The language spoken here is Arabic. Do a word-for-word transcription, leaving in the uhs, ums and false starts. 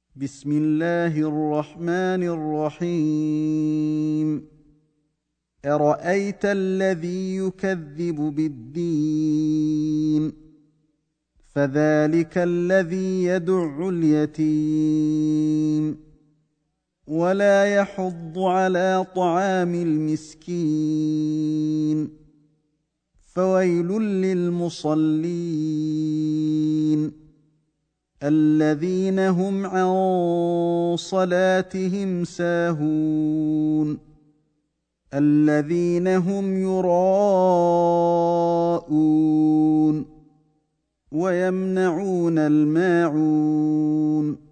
بسم الله الرحمن الرحيم أرأيت الذي يكذب بالدين فذلك الذي يدع اليتيم ولا يحض على طعام المسكين فويل للمصلين الذين هم عن صلاتهم ساهون الذين هم يراءون ويمنعون الماعون